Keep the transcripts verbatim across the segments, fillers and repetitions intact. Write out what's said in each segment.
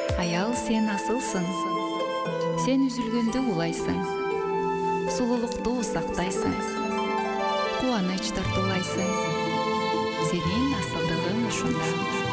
Аял, сен асылсың. Сен үзүлгөндө улайсың. Сулуулукту сактайсың. Кубаныч тартуулайсың. Сенин асылдыгың ушунда.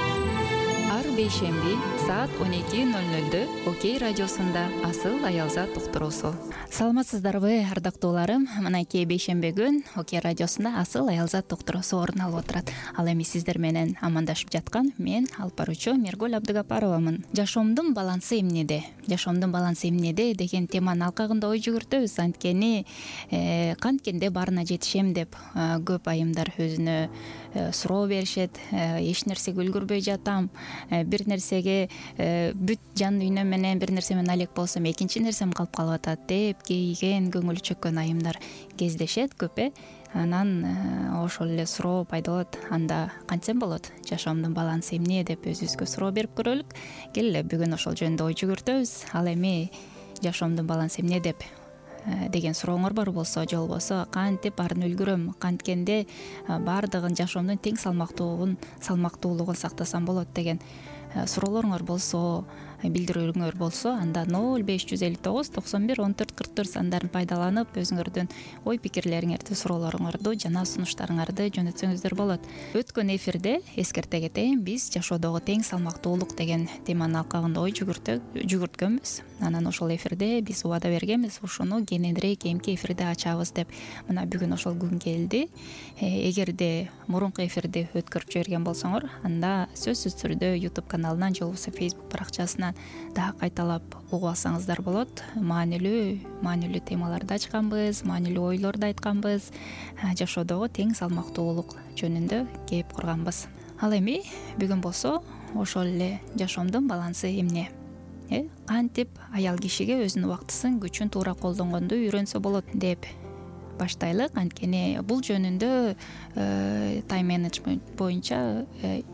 Ар бейшемби саат он эки ноль нольдө Окей радиосунда Асыл аялзат уктуруусу. Саламатсыздарбы, ардактууларым? Мынакей бейшемби күн Окей радиосунда Асыл аялзат уктуруусу орун алып отурат. Ал эми сиздер менен амандашып жаткан мен алып баруучу Мергүл Абдыгапаровамын. Жашоомдун балансы эмнеде? Жашоомдун балансы эмнеде деген теманын алкагында ой жүгүртөбүз. Анткени канткенде баарына жетишем деп көп айымдар өзүнө суроо беришет. Эч нерсеге үлгүрбөй жатам. Бир нерсеге бүт жан дүйнөм менен бир нерсе менен алек болсом экинчи нерсем калып калып атат деп кейиген, көңүлү чөккөн айымдар кездешет көп э. Анан ошол эле суроо пайда болот. Анда кантсем болот? Жашоомдун балансы эмне деп өзүбүзгө суроо берип көрөлүк. Келе бүгүн ошол жөнүндө ой жүгүртөбүз. Ал эми жашоомдун балансы эмне деп деген сурооңор бар болсо, же болбосо кантип арын үлгүрөм, канткенде баардыгын жашоомдун тең салмактуулугун салмактуулугун сактасам болот деген суроолоруңор болсо, билдирүүлөрүңөр болсо, анда ноль беш жүз элүү тогуз токсон бир он төрт кырк төрт сандарын пайдаланып өзүңөрдүн ой пикирлериңерди, суроолоруңорду жана сунуштарыңарды жөнөтсөңүздөр болот. Өткөн эфирде эскерте кетейин, биз жашоодогу тең салмактуулук деген теманын алкагында ой жүгүрткөнбүз. Анан ошол эфирде биз убада бергенбиз, ушуну кененирээк кийинки эфирде ачабыз деп. Мына бүгүн ошол күн келди. Эгерде мурунку эфирди өткөрүп жиберген болсоңор, анда сөзсүз түрдө YouTube каналынан же болбосо Facebook баракчасынан дагы кайталап угуп алсаңыздар болот. Маанилүү, маанилүү темаларды ачканбыз, маанилүү ойлорду айтканбыз, жашоодогу тең салмактуулук жөнүндө кеп курганбыз. Ал эми бүгүн болсо ошол эле жашоомдун балансы эмне? Э, кантип аял кишиге өзүнүн убактысын, күчүн туура колдонгонду үйрөнсө болот деп баштайлык. Анткени бул жөнүндө тайм менеджмент боюнча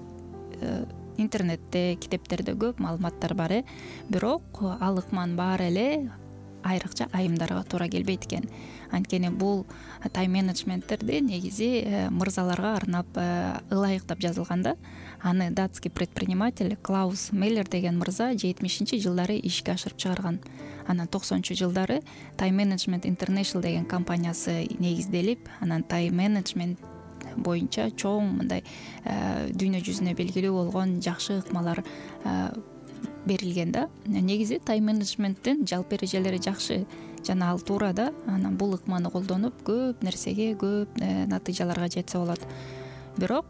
интернетте, китептерде көп маалыматтар бар э. Бирок ал ыкманын баары эле айрыкча айымдарга туура келбейт экен. Анткени бул тайм менеджменттерди негизи мырзаларга арнап ылайыктап жазылган да. Аны датский предприниматель Клаус Меллер деген мырза жетимишинчи жылдары ишке ашырып чыгарган. Анан токсонунчу жылдары Time Management International деген компаниясы негизделип, анан тайм менеджмент боюнча чоң мындай дүйнө жүзүнө белгилүү болгон жакшы ыкмалар берилген да. Негизи тайм менеджменттин жалпы эрежелери жакшы жана ал туура да. Анан бул ыкманы колдонуп көп нерсеге, көп натыйжаларга жетсе болот. Бирок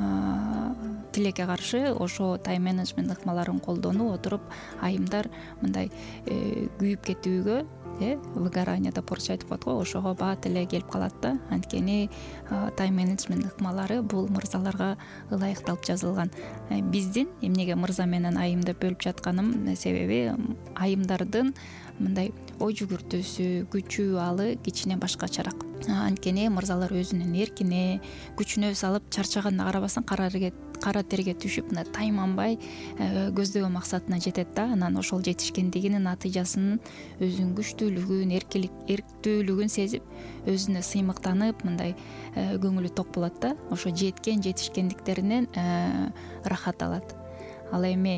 тилекке каршы ошо тайм менеджмент ыкмаларын колдонуп отуруп айымдар мындай күйүп кетүүгө, э выгорание деп орусча айтып коет го, ошого бат эле келип калат да. Анткени тайм менеджмент ыкмалары бул мырзаларга ылайыкталып жазылган. Биздин эмнеге мырза менен айым деп бөлүп жатканым себеби айымдардын мындай ой жүгүртүүсү, күчү, алы кичине башкачараак. Анткени мырзалар өзүнүн эркине, күчүнө салып чарчаганына карабастан кара кара терге түшүп, мына тайманбай көздөгөн максатына жетет да. Анан ошол жетишкендигинин натыйжасын, өзүнүн күчтүүлүгүн, эркилик, эрктүүлүгүн сезип, өзүнө сыймыктанып, мындай көңүлү ток болот да. Ошо жеткен жетишкендиктеринен рахат алат. Ал эми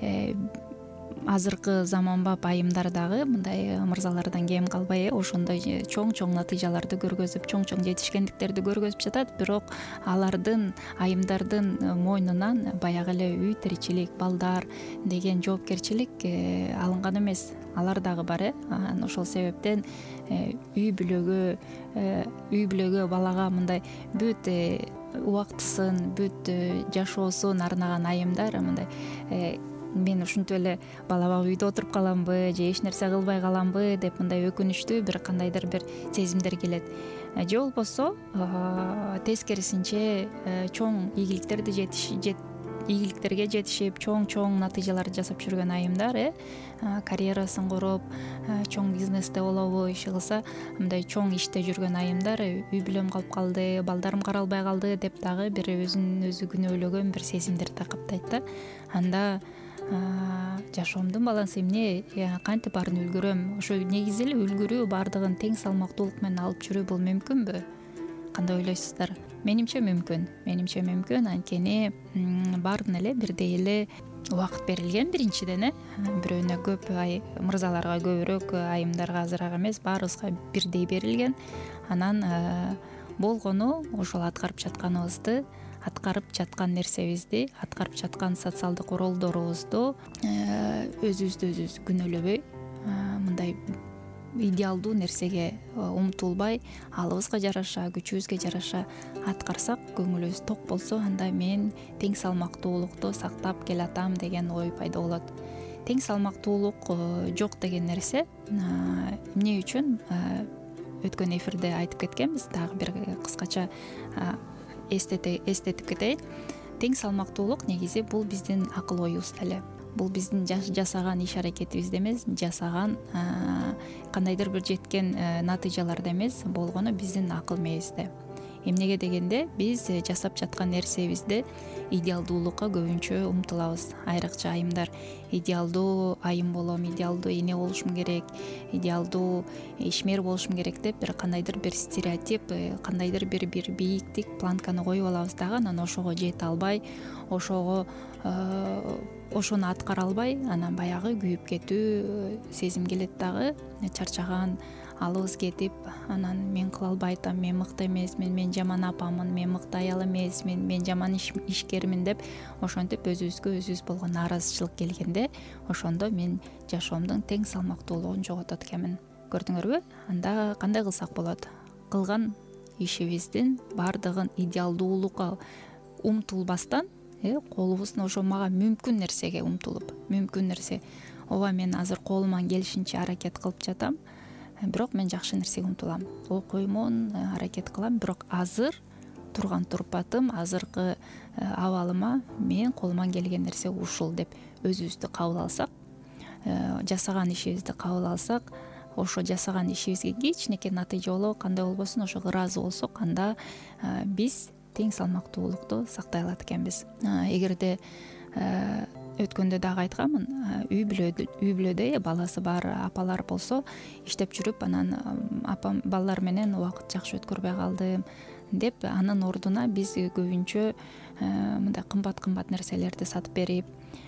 азыркы заманбап айымдар дагы мындай мырзалардан кем калбай ошондой чоң-чоң натыйжаларды көргөзүп, чоң-чоң жетишкендиктерди көргөзүп жатат. Бирок алардын, айымдардын мойнунан баягы эле үй тиричилик, балдар деген жоопкерчилик алынган эмес. Алар дагы бар э. Ошол себептен үй бүлөгө, үй бүлөгө, балага мындай бүт убактысын, бүт жашоосун арнаган айымдар мындай мен ушинтип эле балабак үйдө отуруп каламбы же эч нерсе кылбай каламбы деп мындай өкүнүчтүү бир кандайдыр бир сезимдер келет. Же болбосо тескерисинче чоң ийгиликтерди жетиш ийгиликтерге жетишип, чоң-чоң натыйжаларды жасап жүргөн айымдар э карьерасын куруп, чоң бизнесте болобу, иши кылса, мындай чоң иште жүргөн айымдар үй бүлөм калып калды, балдарым каралбай калды деп дагы бир өзүн өзү күнөөлөгөн бир сезимдерди каптайт да. Анда жашоомдун балансы эмне, кантип арын үлгүрөм? Ошо негизи эле үлгүрүү, баардыгын тең салмактуулук менен алып жүрүү бул мүмкүнбү? Кандай ойлойсуздар? Менимче мүмкүн. Менимче мүмкүн, анткени баарын эле бирдей эле убакыт берилген биринчиден э бирөөнө көп ай мырзаларга көбүрөөк, айымдарга азыраак эмес, баарыбызга бирдей берилген. Анан болгону ошол аткарып жатканыбызды, аткарып жаткан нерсебизди, аткарып жаткан социалдык ролдорубузду өзүбүздү өзүбүз күнөөлөбөй, мындай идеалдуу нерсеге умтулбай, алыбызга жараша, күчүбүзгө жараша аткарсак, көңүлүбүз ток болсо, анда мен тең салмактуулукту сактап келатам деген ой пайда болот. Тең салмактуулук жок деген нерсе эмне үчүн өткөн эфирде айтып кеткенбиз, дагы бир кыскача эстетип кетейин. Тең салмактуулук негизи бул биздин акыл оюбуз эле. Бул биздин жасаган иш аракетибизде эмес, жасаган кандайдыр бир жеткен натыйжаларда эмес, болгону биздин акыл мээбизде. Эмнеге дегенде, биз жасап жаткан нерсебизде идеалдуулукка көбүнчө умтулабыз. Айрыкча айымдар идеалдуу айым болом, идеалдуу эне болушум керек, идеалдуу ишмер болушум керек деп бир кандайдыр бир стереотип, кандайдыр бир бир бийиктик планканы коюп алабыз дагы, анан ошого жете албай, ошого ошону аткара албай, анан баягы күйүп кетүү сезим келет дагы, чарчаган, алыбыз кетип, анан мен кыла албай атам, мен мыкты эмесмин, мен жаман апамын, мен мыкты аял эмесмин, мен жаман ишкермин деп ошентип өзүбүзгө өзүбүз болгон нааразычылык келгенде, ошондо мен жашоомдун тең салмактуулугун жоготот экенмин. Көрдүңөрбү? Анда кандай кылсак болот? Кылган ишибиздин баардыгын идеалдуулукка умтулбастан, колубуздун ошо мага мүмкүн нерсеге умтулуп, мүмкүн нерсе. Ооба, мен азыр колуман келишинче аракет кылып жатам, бирок мен жакшы нерсеге умтулам. Окуймун, аракет кылам, бирок азыр турган турпатым, азыркы абалыма мен колуман келген нерсе ушул деп өзүбүздү кабыл алсак, жасаган ишибизди кабыл алсак, ошо жасаган ишибизге кичинекей натыйжа болобу, кандай болбосун ошого ыраазы болсок, анда биз тең салмактуулукту сактай алат экенбиз. Эгерде өткөндө дагы айтканмын, үй бүлөдө үй бүлөдө баласы бар апалар болсо, иштеп жүрүп, анан апам балалар менен убакыт жакшы өткөрбөй калдым деп, анын ордуна биз көбүнчө мындай кымбат-кымбат нерселерди сатып берип,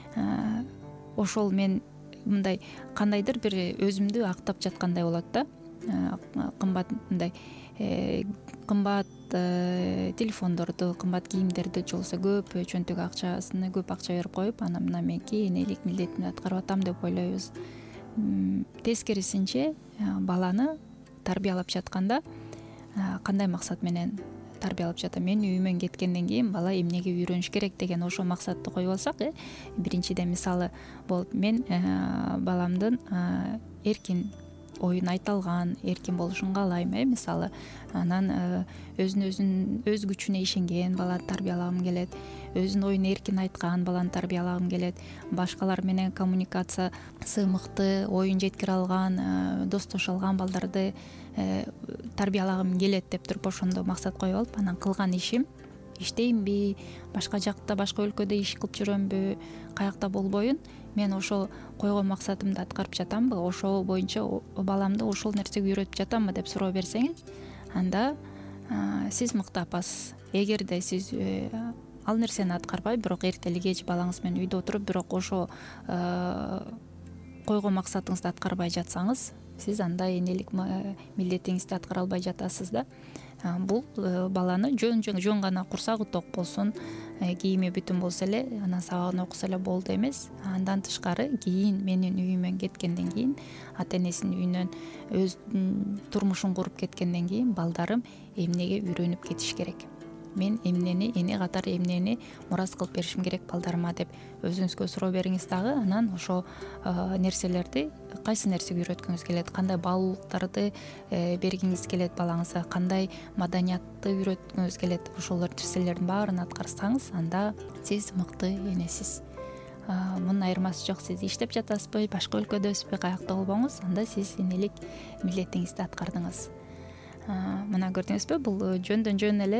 ошол мен мындай кандайдыр бир өзүмдү актап жаткандай болот да. Кымбат мындай кымбат телефондорду, кымбат кийимдерди же болбосо көп чөнтөк акчасын көп акча берип коюп, анан мына менки энелик милдетимди аткарып атам деп ойлойбуз. Тескерисинче, баланы тарбиялап жатканда кандай максат менен тарбиялап жатам? Мен үйүмөн кеткенден кийин бала эмнеге үйрөнүш керек деген ошо максатты коюп алсак, биринчиден мисалы болуп, мен баламдын эркин оюн айта алган, эркин болушун каалайм, э мисалы. Анан өзүн өзүн өз күчүнө ишенген баланы тарбиялагым келет, өзүнүн оюн эркин айткан баланы тарбиялагым келет, башкалар менен коммуникациясы мыкты, оюн жеткире алган, достошо алган балдарды тарбиялагым келет деп туруп ошондо максат коюп алып, анан кылган ишим иштеймби, башка жакта, башка өлкөдө иш кылып жүрөмбү, каякта болбоюн, мен ошол койгон максатымды аткарып жатамбы, ошол боюнча баламды ошол нерсеге үйрөтүп жатамбы деп суроо берсеңиз, анда сиз мыкты апасыз. Эгерде сиз ал нерсени аткарбай, бирок эртели кеч балаңыз менен үйдө отуруп, бирок ошо койгон максатыңызды аткарбай жатсаңыз, сиз анда энелик милдетиңизди аткара албай жатасыз да. Бул баланы жөн жөн гана курсагы ток болсун, кийими бүтүн болсо эле, анан сабагын окуса эле болду эмес. Андан тышкары кийин менин үйүмөн кеткенден кийин, ата энесинин үйүнөн өз турмушун куруп кеткенден кийин балдарым эмнеге үйрөнүп кетиш керек? Мен эмнени, эне катары эмнени мурас кылып беришим керек балдарыма деп өзүңүзгө суроо бериңиз дагы. Анан ошо нерселерди, кайсы нерсеге үйрөткүңүз келет, кандай баалуулуктарды бергиңиз келет балаңызга, кандай маданиятты үйрөткүңүз келет, ошол нерселердин баарын аткарсаңыз, анда сиз мыкты энесиз. Мунун айырмасы жок, сиз иштеп жатасызбы, башка өлкөдөсүзбү, каякта болбоңуз, анда сиз энелик милдетиңизди аткардыңыз. Мына көрдүңүзбү, бул жөндөн жөн эле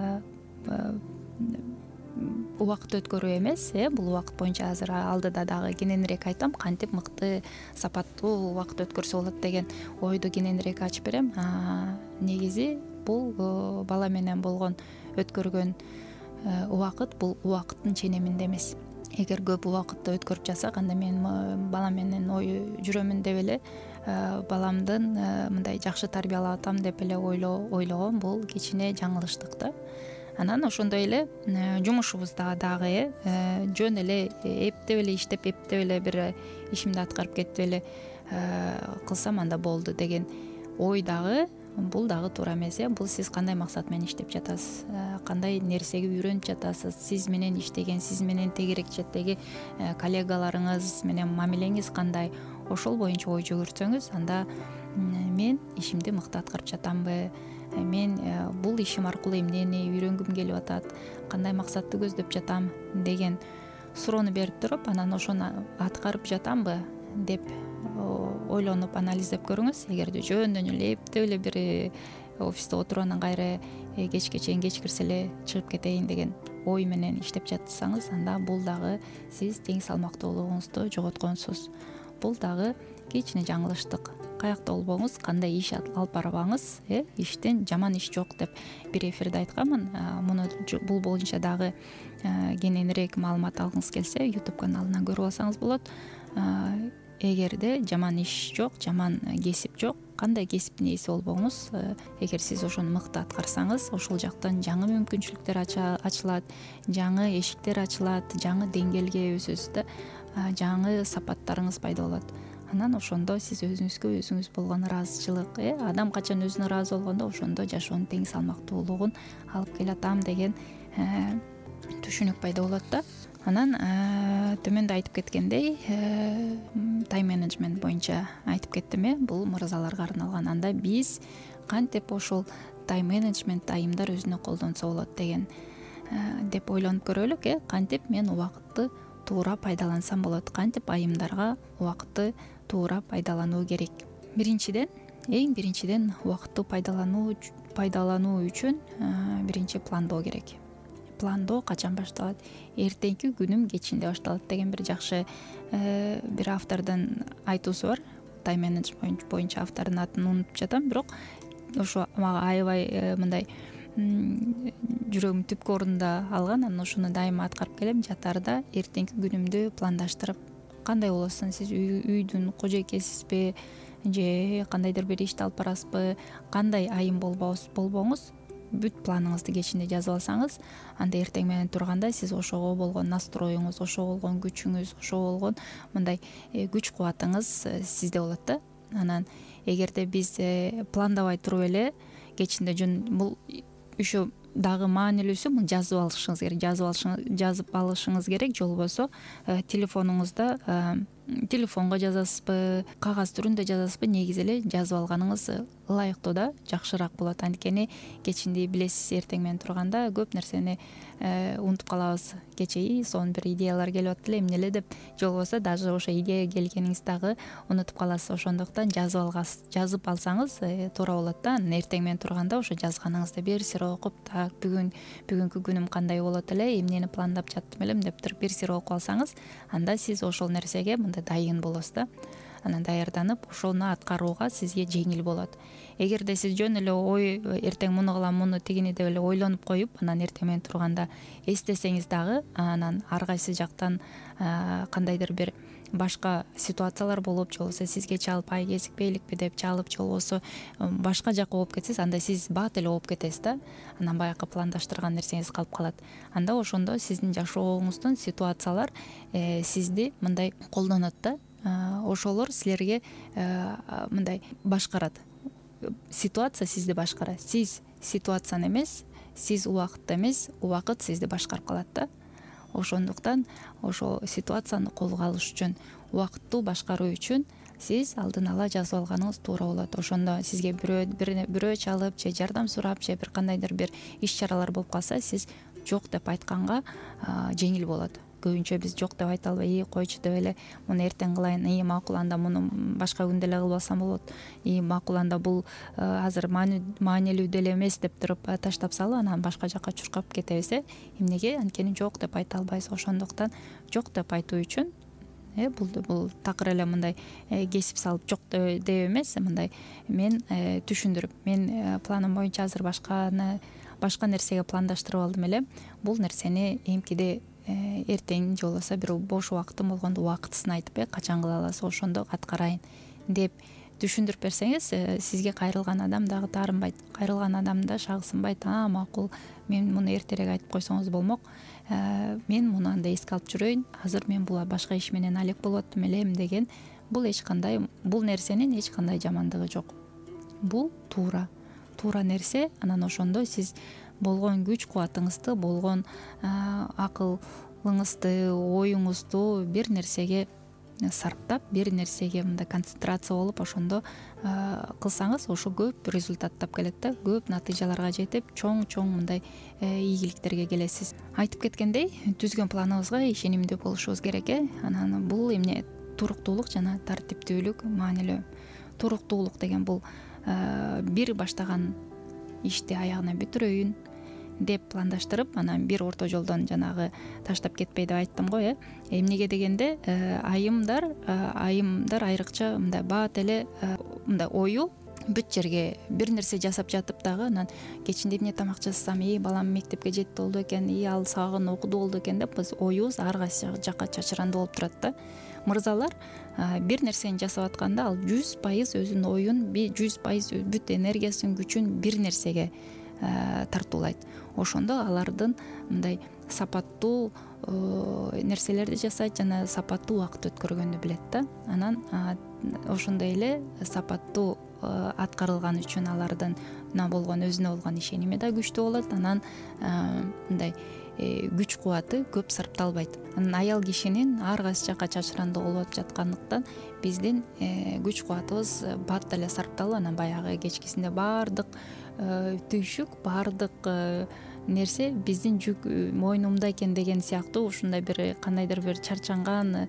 убакыт өткөрүү эмес, э бул убакыт боюнча азыр алдыда дагы кененирээк айтам, кантип мыкты сапаттуу убакыт өткөрсө болот деген ойду кененирээк ачып берем. Негизи бул бала менен болгон өткөргөн убакыт бул убакыттын ченеминде эмес. эгер көп убакытты өткөрүп жатсак, анда мен балам менен ой жүрөмүн деп эле баламдын мындай жакшы тарбиялап атам деп эле ойлогом, бул кичине жаңылыштык да. Анан ошондой эле жумушубузда дагы жөн эле эптеп эле иштеп, эптеп эле бир ишимди аткарып кетип эле кылсам анда болду деген ой дагы, бул дагы туура эмес. Бул сиз кандай максат менен иштеп жатасыз, кандай нерсеге үйрөнүп жатасыз, сиз менен иштеген, сиз менен тегерекчеттеги коллегаларыңыз менен мамилеңиз кандай, ошол боюнча ой жүгүртсөңүз, анда мен ишимди мыкты аткарып жатамбы, мен бул ишим аркылуу эмнени үйрөнгүм келип атат, кандай максатты көздөп жатам деген суроону берип туруп, анан ошону аткарып жатамбы деп ойлонуп анализдеп көрүңүз. Эгерде жөндөн эле эптеп эле бир офисте отуруп анан кайра кечке чейин кечкирсе эле чыгып кетейин деген ой менен иштеп жатсаңыз, анда бул дагы сиз тең салмактуулугуңузду жоготконсуз. Бул дагы кичине жаңылыштык. Каякта болбоңуз, кандай иш алып барбаңыз, э иштен жаман иш жок деп бир эфирде айтканмын. Муну бул боюнча дагы кененирээк маалымат алгыңыз келсе, YouTube каналынан көрүп алсаңыз болот. Эгерде жаман иш жок, жаман кесип жок, кандай кесиптин ээси болбоңуз, эгер сиз ошону мыкты аткарсаңыз, ошол жактан жаңы мүмкүнчүлүктөр ачылат, жаңы эшиктер ачылат, жаңы деңгээлге өсөсүз да, жаңы сапаттарыңыз пайда болот. Анан ошондо сиз өзүңүзгө өзүңүз болгон ыраазычылык, э адам качан өзүнө ыраазы болгондо ошондо жашоонун тең салмактуулугун алып келатам деген түшүнүк пайда болот да. Анан төмөндө айтып кеткендей, тайм менеджмент боюнча айтып кеттим, э бул мырзаларга арналган. Анда биз кантип ошол тайм менеджмент айымдар өзүнө колдонсо болот деген деп ойлонуп көрөлүк, э кантип мен убакытты туура пайдалансам болот, кантип айымдарга убакытты туура пайдалануу керек. Биринчиден, эң биринчиден убакытты пайдалануу пайдалануу үчүн биринчи пландоо керек. Пландоо качан башталат? Эртеңки күнүм кечинде башталат деген бир жакшы бир автордун айтуусу бар. Тайм менеджмент боюнча автордун атын унутуп жатам, бирок ошо мага аябай мындай жүрөгүм түпкү орунда алган. Анан ошону дайыма аткарып келем. Жатарда эртеңки күнүмдү пландаштырып, кандай болосун, сиз үйдүн кожойкесизби же кандайдыр бир ишти алып барасызбы, кандай айым болбоңуз, бүт планыңызды кечинде жазып алсаңыз, анда эртең менен турганда сиз ошого болгон настроюңуз, ошого болгон күчүңүз, ошого болгон мындай күч кубатыңыз сизде болот да. Анан эгерде биз пландабай туруп эле кечинде жөн бул ошо дагы маанилүүсү, муну жазып алышыңыз керек, жазып алышыңыз жазып алышыңыз керек. Же болбосо телефонуңузда телефонго жазасызбы, кагаз түрүндө жазасызбы, негизи эле жазып алганыңыз ылайыктуу да, жакшыраак болот. Анткени кечинде билесиз, эртең менен турганда көп нерсени унутуп калабыз. Кечеи сонун бир идеялар келип атты эле, эмне эле деп, же болбосо даже ошо идея келгениңизди дагы унутуп каласыз. Ошондуктан жазып алгас, жазып алсаңыз туура болот да. Эртең менен турганда ошо жазганыңызды бир сыйра окуп, так бүгүн бүгүнкү күнүм кандай болот эле, эмнени пландап жаттым элем деп туруп бир сыйра окуп алсаңыз, анда сиз ошол нерсеге мындай дайын болосуз да. Анан даярданып, ошону аткарууга сизге жеңил болот. Эгерде сиз жөн эле ой эртең муну кылам, муну тигини деп эле ойлонуп коюп, анан эртең менен турганда эстесеңиз дагы, анан ар кайсы жактан кандайдыр бир башка ситуациялар болуп, же болбосо сизге чалып, ай кезикпейликпи деп чалып, же болбосо башка жакка ооп кетсеңиз, анда сиз бат эле ооп кетесиз да. Анан баягы пландаштырган нерсеңиз калып калат. Анда ошондо сиздин жашооңуздун ситуациялар сизди мындай колдонот да. Ошолор силерге мындай башкарат. Ситуация сизди башкарат. Сиз ситуацияны эмес, сиз убакытты эмес, убакыт сизди башкарып калат да. Ошондуктан ошо ситуацияны колго алыш үчүн, убакыттуу башкаруу үчүн сиз алдын ала жазып алганыңыз туура болот. Ошондо сизге бирөө бирөө чалып же жардам сурап же бир кандайдыр бир иш чаралар болуп калса, сиз жок деп айтканга жеңил болот. Көбүнчө биз жок деп айта албай, койчу деп эле муну эртең кылайын, и макул, анда муну башка күндө эле кылбасам болот, и макул, анда бул азыр маанилүү деле эмес деп туруп таштап салып, анан башка жакка чуркап кетебиз. э Эмнеге? Анткени жок деп айта албайбыз. Ошондуктан жок деп айтуу үчүн э бул бул такыр эле мындай кесип салып жок деп эмес, мындай мен түшүндүрүп, мен планым боюнча азыр башканы башка нерсеге пландаштырып алдым эле, бул нерсени эмкиде эртең же болбосо бир бош убактым болгондо убактысын айтып э качан кыла аласыз ошондо аткарайын деп түшүндүрүп берсеңиз, сизге кайрылган адам дагы таарынбайт, кайрылган адам да шагысынбайт. А макул, мен муну эртерээк айтып койсоңуз болмок, мен муну анда эске алып жүрөйүн, азыр мен бул башка иш менен алек болуп аттым элем деген. Бул эч кандай, бул нерсенин эч кандай жамандыгы жок. Бул туура туура нерсе. Анан ошондо сиз болгон күч кубатыңызды, болгон акылыңызды, оюңузду бир нерсеге сарптап, бир нерсеге мындай концентрация болуп ошондо кылсаңыз, ошо көп результат тап келет да, көп натыйжаларга жетип, чоң-чоң мындай ийгиликтерге келесиз. Айтып кеткендей, түзгөн планыбызга ишенимдүү болушубуз керек э. Анан бул эмне? Туруктуулук жана тартиптүүлүк маанилүү. Туруктуулук деген бул бир баштаган ишти аягына бүтүрөйүн деп пландаштырып, анан бир орто жолдон жанагы таштап кетпей деп айттым го э. Эмнеге дегенде, айымдар айымдар айрыкча мындай баат эле мындай ою бүт жерге бир нерсе жасап жатып дагы, анан кечинде эмне тамак жасасам, и балам мектепке жетти болду экен, и ал сагын окуду болду экен деп биз оюбуз ар кайсы жакка чачырандуу болуп турат да. Мырзалар бир нерсени жасап атканда, ал жүз пайыз өзүнүн оюн, жүз пайыз бүт энергиясын, күчүн бир нерсеге тартуулайт. Ошондо алардын мындай сапаттуу нерселерди жасайт жана сапаттуу убакыт өткөргөндү билет да. Анан ошондой эле сапаттуу аткарылган үчүн алардын болгон өзүнө болгон ишеними да күчтүү болот. Анан мындай күч кубаты көп сарпталбайт. Анан аял кишинин ар кайсы жакка чачырандуу болуп жаткандыктан биздин күч кубатыбыз бат эле сарпталып, анан баягы кечкисинде баардык түйшүк, баардык нерсе биздин жүк мойнумда экен деген сыяктуу ушундай бир кандайдыр бир чарчанган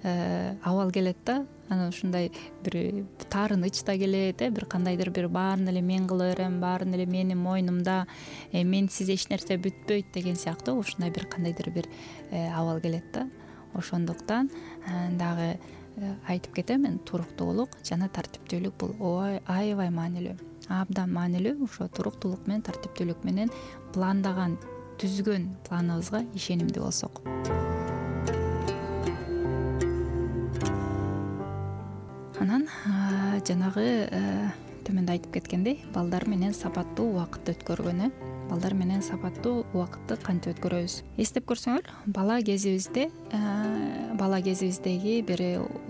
абал келет да. Анан ушундай бир таарыныч да келет э, бир кандайдыр бир баарын эле мен кыла берем, баарын эле менин мойнумда, менсиз эч нерсе бүтпөйт деген сыяктуу ушундай бир кандайдыр бир абал келет да. Ошондуктан дагы айтып кетем, мен туруктуулук жана тартиптүүлүк бул аябай маанилүү, абдан маанилүү. Ошо туруктуулук менен тартиптүүлүк менен пландаган, түзгөн планыбызга ишенимдүү болсок. Анан жанагы төмөндө айтып кеткендей, балдар менен сапаттуу убакыт өткөргөнү, балдар менен сапаттуу убакытты кантип өткөрөбүз? Эстеп көрсөңөр, бала кезибизде, бала кезибиздеги бир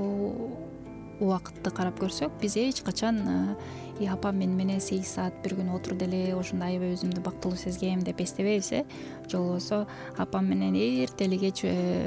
убакытты карап көрсөк, биз эч качан и апам мен менен сегиз саат бир күн отурду эле, ошондо аябай өзүмдү бактылуу сезгем деп эстебейбиз э. Же болбосо апам менен эртели кеч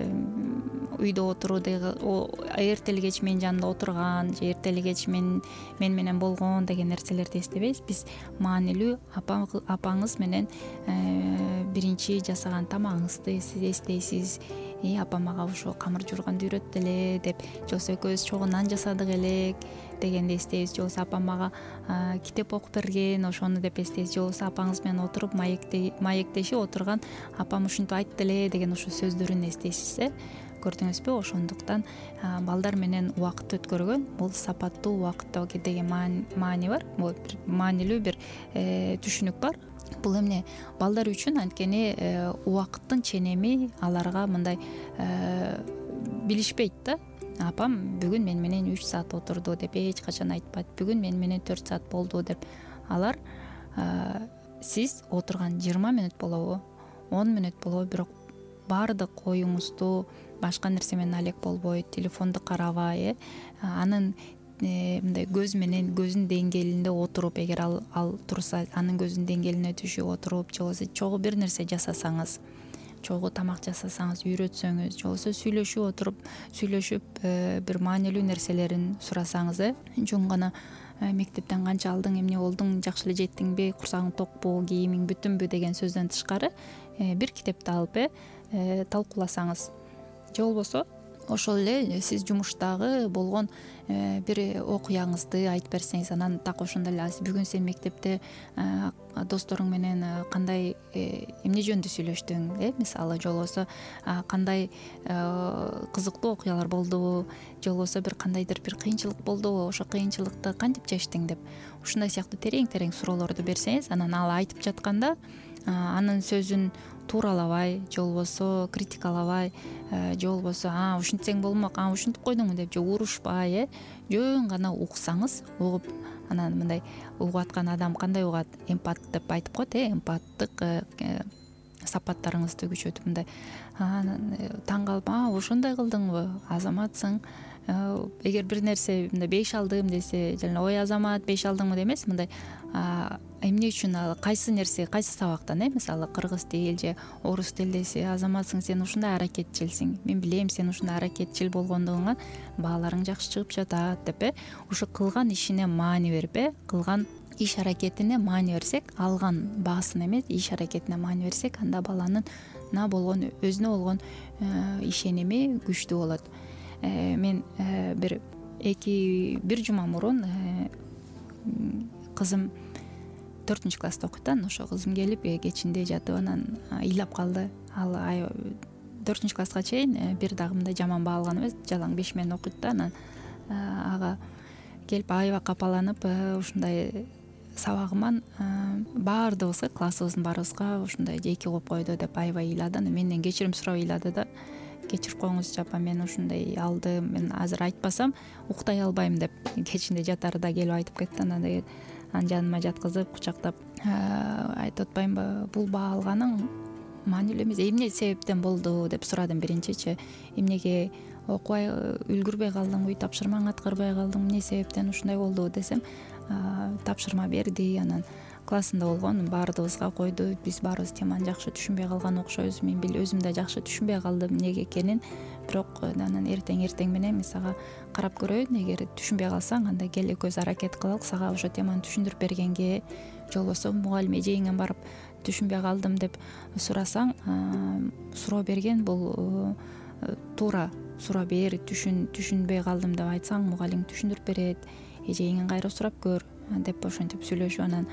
үйдө отурууда, эртели кеч менин жанымда отурган, же эртели кеч мен мен менен болгон деген нерселерди эстебейбиз. Биз маанилүү апаңыз менен биринчи жасаган тамагыңызды эстейсиз. И апам мага ошо камыр жуурганды үйрөттү эле деп, же болбосо экөөбүз чогуу нан жасадык элек дегенди эстейбиз. Же болбосо апам мага китеп окуп берген, ошону деп эстейбиз. Же болбосо апаңыз менен отуруп маектешип отурган, апам ушинтип айтты эле деген ошо сөздөрүн эстейсиз э. Көрдүңүзбү? Ошондуктан балдар менен убакыт өткөргөн бул сапаттуу убакытта деген маани бар. Бул бир маанилүү бир түшүнүк бар. Бул эмне? Балдар үчүн анткени убакыттын ченеми аларга мындай билишпейт да. Апам бүгүн мен менен үч саат отурду деп эч качан айтпайт. Бүгүн мен менен төрт саат болду деп. Алар сиз отурган жыйырма мүнөт болобу, он мүнөт болобу, бирок баардык оюңузду башка нерсе менен алек болбой, телефонду карабай э, анын мындай көз менен көзүнүн деңгээлинде отуруп, эгер ал ал турса, анын көзүнүн деңгээлине түшүп отуруп, же болбосо чогуу бир нерсе жасасаңыз, чогуу тамак жасасаңыз, үйрөтсөңүз, же болбосо сүйлөшүп отуруп, сүйлөшүп бир маанилүү нерселерин сурасаңыз э, жөн гана мектептен канча алдың, эмне болдуң, жакшы эле жеттиңби, курсагың токпу, кийимиң бүтүнбү деген сөздөн тышкары бир китепти алып э талкууласаңыз, же болбосо ошол эле сиз жумуштагы болгон бир окуяңызды айтып берсеңиз, анан так ошондой эле бүгүн сен мектепте досторуң менен кандай эмне жөнүндө сүйлөштүң э, мисалы, же болбосо кандай кызыктуу окуялар болду, же болбосо бир кандайдыр бир кыйынчылык болду, ошо кыйынчылыкты кантип чечтиң деп, ушундай сыяктуу терең терең суроолорду берсеңиз, анан ал айтып жатканда анын сөзүн тууралабай же болбосо критикалабай же болбосо а ушинтсең болмок, а ушинтип койдуңбу деп же урушпай э жөн гана уксаңыз, угуп анан мындай угуп аткан адам кандай угат, эмпат деп айтып коет э эмпаттык сапаттарыңызды күчөтүп мындай таң калып, а ошондой кылдыңбы, азаматсың, эгер бир нерсе мындай беш алдым десе, жана ой азамат беш алдыңбы демес, мындай эмне үчүн, ал кайсы нерсе, кайсы сабактан э мисалы кыргыз тил же орус тил десе, азаматсың, сен ушундай аракетчилсиң, мен билем сен ушундай аракетчил болгондугуңан бааларың жакшы чыгып жатат деп э ушу кылган ишине маани берип э кылган иш аракетине маани берсек, алган баасына эмес, иш аракетине маани берсек, анда баланын на болгон өзүнө болгон ишеними күчтүү болот. Мен бир эки бир жума мурун кызым төртүнчү класста окуйт, анан ошо кызым келип кечинде жатып анан ыйлап калды. Ал төртүнчү класска чейин бир дагы мындай жаман баа алган эмес, жалаң беш менен окуйт да, анан ага келип аябай капаланып, ушундай сабагыман баардыгыбызга, классыбыздын баарыбызга ушундай жеке коюп койду деп аябай ыйлады. Анан менден кечирим сурап ыйлады да, кечирип коюңуз жапа, мен ушундай алдым, мен азыр айтпасам уктай албайм деп кечинде жатарда келип айтып кетти. Анан анан жаныма жаткызып кучактап айтып атпаймынбы, бул баа алганың маанилүү эмес, эмне себептен болду деп сурадым биринчичи. Эмнеге окубай үлгүрбөй калдың, үй тапшырмаңды аткарбай калдың, эмне себептен ушундай болду десем, тапшырма берди, анан классында болгон баардыгыбызга койду, биз баарыбыз теманы жакшы түшүнбөй калган окшойбуз, мен өзүм да жакшы түшүнбөй калдым эмнеге экенин, бирок анан эртең эртең менен мен сага карап көрөйүн, эгер түшүнбөй калсаң анда кел экөөбүз аракет кылалык, сага ошо теманы түшүндүрүп бергенге, же болбосо мугалим эжегиңен барып түшүнбөй калдым деп сурасаң, суроо берген бул туура, суроо бер, түшүн түшүнбөй калдым деп айтсаң, мугалим түшүндүрүп берет, эжегиңен кайра сурап көр деп ошентип сүйлөшүп, анан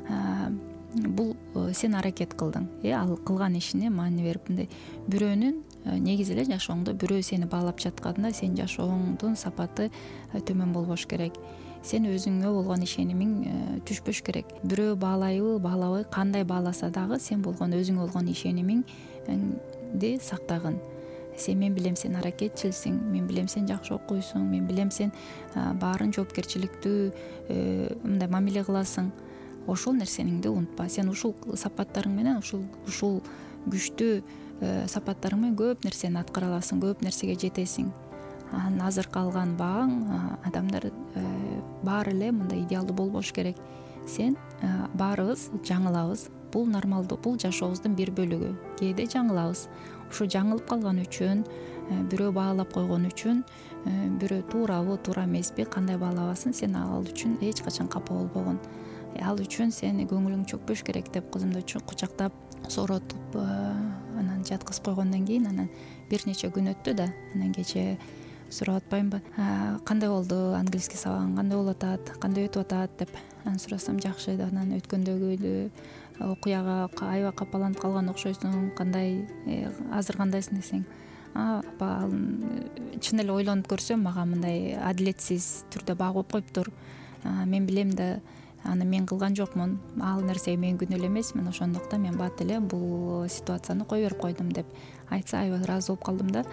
бул сен аракет кылдың, э ал кылган ишине маани берип, мындай бирөөнүн негизи эле жашооңдо бирөө сени баалап жатканда сенин жашооңдун сапаты төмөн болбош керек. Сен өзүңө болгон ишенимиң түшпөш керек. Бирөө баалайбы, баалабы, кандай бааласа дагы сен болгон өзүңө болгон ишенимиңди сактагын. Сен, мен билем сен аракетчилсиң, мен билем сен жакшы окуйсуң, мен билем сен баарын жоопкерчиликтүү мындай мамиле кыласың. Ошол нерсениңди унутпа. Сен ушул сапаттарың менен, ушул ушул күчтүү сапаттарың менен көп нерсени аткара аласың, көп нерсеге жетесиң. Анан азыр калган бааң, адамдар баары эле мындай идеалдуу болбош керек. Сен, баарыбыз жаңылабыз. Бул нормалдуу, бул жашообуздун бир бөлүгү. Кээде жаңылабыз. Ушу жаңылып калган үчүн, бирөө баалап койгон үчүн, бирөө туурабы, туура эмеспи, кандай баалабасын, сен ал үчүн эч качан капа болбогун. Ал үчүн сен көңүлүң чөкпөш керек деп кызымды кучактап, сооротуп, анан жаткызып койгондон кийин анан бир нече күн өттү да, анан кечээ сурап атпаймынбы, кандай болду, английский сабагың кандай болуп атат, кандай өтүп атат деп анан сурасам, жакшы, анан өткөндөгү окуяга аябай капаланып калган окшойсуң, кандай, азыр кандайсың десең, апа, чын эле ойлонуп көрсөм, мага мындай адилетсиз түрдө баа коюп коюптур. Мен билем да, аны мен кылган жокмун, ал нерсеге мен күнөөлүү эмесмин, ошондуктан мен бат эле бул ситуацияны кое берип койдум деп айтса, аябай ыраазы болуп калдым да.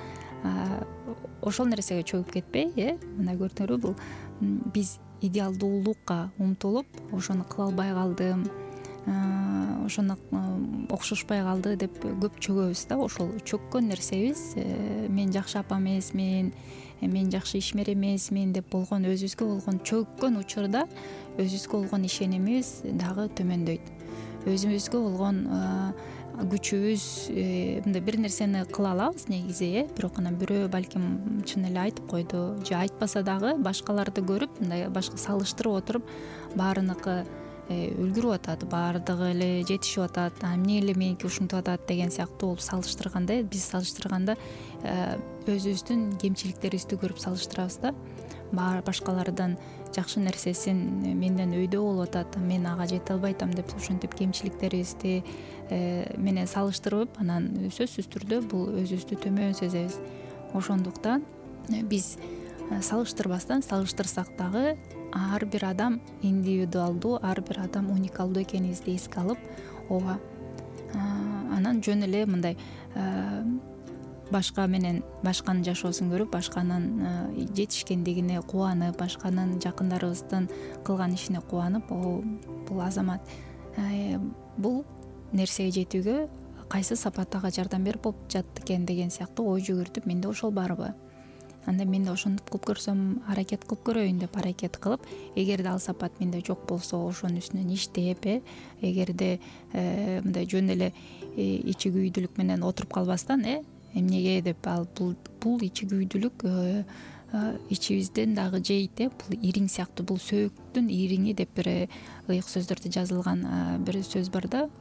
Ошол нерсеге чөгүп кетпей, э мына көрдүңөрбү, бул биз идеалдуулукка умтулуп, ошону кыла албай калдым, ошону окшошпой калды деп көп чөгөбүз да. Ошол чөккөн нерсебиз, мен жакшы апа эмесмин, мен жакшы ишмер эмесмин деп болгон, өзүбүзгө болгон чөккөн учурда өзүбүзгө болгон ишенимибиз дагы төмөндөйт. Өзүбүзгө болгон күчүбүз, мындай бир нерсени кыла алабыз негизи, э бирок анан бирөө балким чын эле айтып койду, же айтпаса дагы башкаларды көрүп, мындай башка салыштырып отуруп, баарыныкы үлгүрүп атат, баардыгы эле жетишип атат, эмне эле меники ушинтип атат деген сыяктуу болуп салыштырганда, биз салыштырганда өзүбүздүн кемчиликтерибизди көрүп салыштырабыз да. Башкалардан жакшы нерсесин менден өйдө болуп атат, мен ага жете албай атам деп ошентип кемчиликтерибизди менен салыштырып, анан сөзсүз түрдө бул өзүбүздү төмөн сезебиз. Ошондуктан биз салыштырбастан, салыштырсак дагы ар бир адам индивидуалдуу, ар бир адам уникалдуу экенибизди эске алып, ооба, анан жөн эле мындай башка менен башканын жашоосун көрүп башканын жетишкендигине кубанып, башканын жакындарыбыздын кылган ишине кубанып, бул азамат бул нерсеге жетүүгө кайсы сапаттагы жардам берип болуп жатты экен деген сыяктуу ой жүгүртүп, менде ошол барбы, анда мен да ошондуп кылып көрсөм, аракет кылып көрөйүн деп аракет кылып, эгерде ал сапат менде жок болсо ошонун үстүнөн иштеп, э эгерде мындай жөн эле ичи күйдүлүк менен отуруп калбастан, э эмнеге деп, ал бул бул ичи күйдүлүк ичибизден дагы жейт, э бул ириң сыяктуу, бул сөөктүн ириңи деп бир ыйык сөздөрдө жазылган бир сөз бар да,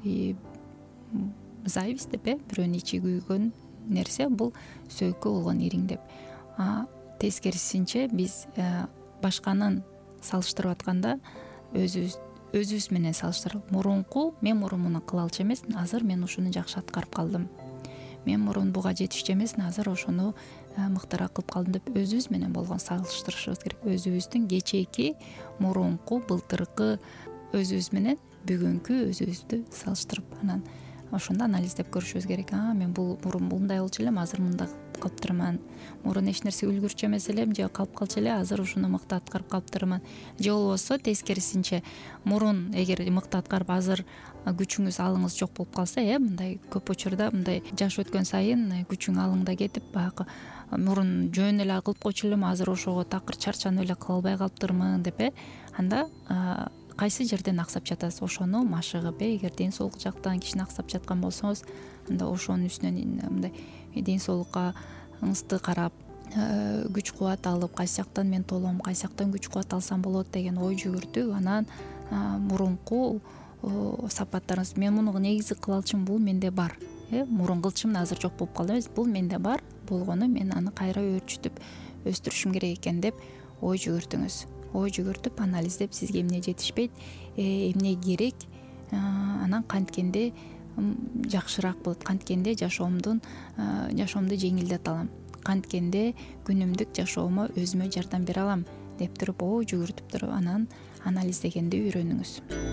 зависть деп, э бирөөнүн ичи күйгөн нерсе бул сөөккө болгон ириң деп. Тескерисинче биз башканын салыштырып атканда өзүбүз өзүбүз менен салыштырып, мурунку мен мурун муну кыла алчу эмесмин, азыр мен ушуну жакшы аткарып калдым, мен мурун буга жетишчү эмесмин, азыр ошону мыктыраак кылып калдым деп өзүбүз менен болгон салыштырышыбыз керек. Өзүбүздүн кечээки, мурунку, былтыркы өзүбүз менен бүгүнкү өзүбүздү салыштырып, анан ошондо анализдеп көрүшүбүз керек. А мен бул мурун мындай болчу элем, азыр мындай калыптырман. Мурун эч нерсе үлгүрчү эмес элем, же калып калчу эле, азыр ушуну мыкты аткарып калыптырман. Же болбосо тескерисинче, мурун эгер мыкты аткарып азыр күчүңүз, алыңыз жок болуп калса, э мындай көп учурда мындай жаш өткөн сайын күчүң, алыңда кетип, баягы мурун жөн эле кылып койчу элем, азыр ошого такыр чарчанып эле кыла албай калыптырмын деп, э анда кайсы жерден аксап жатасыз, ошону машыгып, э эгер ден соолук жактан кишини аксап жаткан болсоңуз, анда ошонун үстүнөн мындай ден соолукка ыңысты карап, күч кубат алып, кайсы жактан мен толом, кайсы жактан күч кубат алсам болот деген ой жүгүртүп, анан мурунку сапаттарыңыз, мен муну негизи кыла алчумун, бул менде бар, э мурун кылчумун, азыр жок болуп калды эмес, бул менде бар болгону, мен аны кайра өөрчүтүп өстүрүшүм керек экен деп ой жүгүртүңүз. Ой жүгүртүп, анализдеп, сизге эмне жетишпейт, эмне керек, анан канткенде жакшыраак болот, канткенде жашоомдун жашоомду жеңилдете алам, канткенде күнүмдүк жашоомо өзүмө жардам бере алам деп туруп, ой жүгүртүп туруп, анан анализдегенди үйрөнүңүз.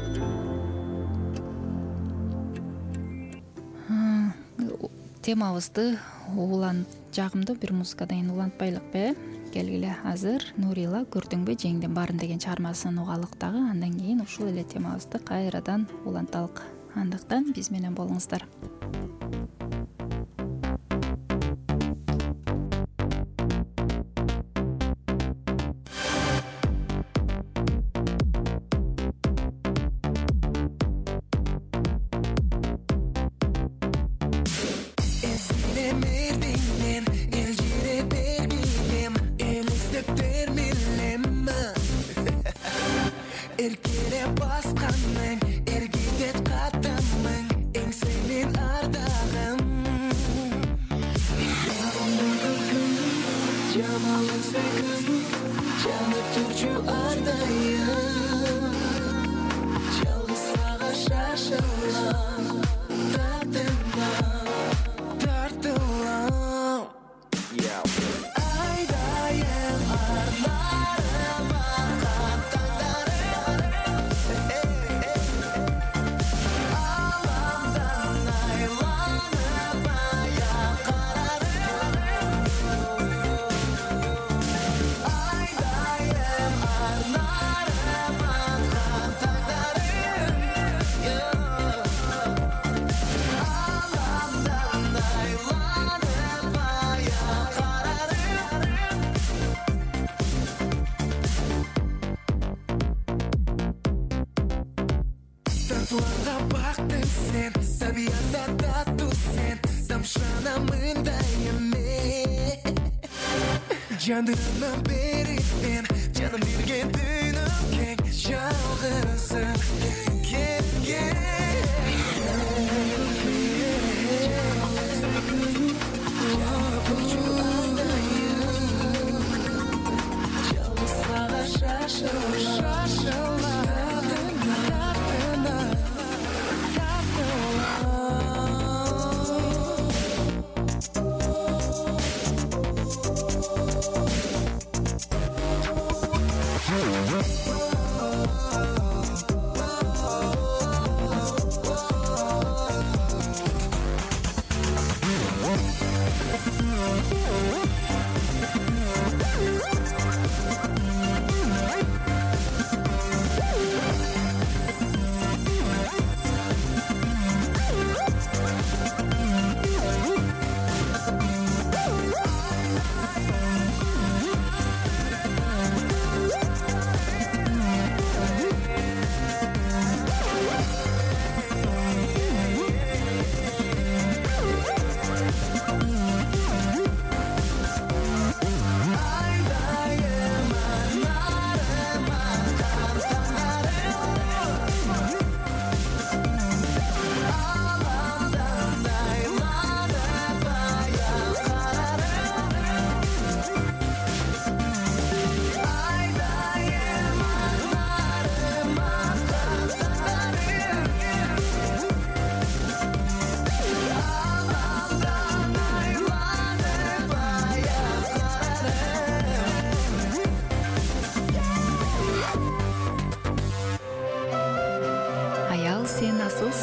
Темабызды улан жагымдуу бир музыкадан кийин улантпайлыкпы? Келгиле, азыр Нурила көрдүңбү жеңдин баарын деген чыгармасын угалык дагы, андан кийин ушул эле темабызды кайрадан уланталык. Андыктан биз менен болуңуздар. Canımdan berinden canım birgen dönüp çalgısın gel gel Yapıcı adayım Çalgı sağa şaşırlar Şaşırlar Tatlılar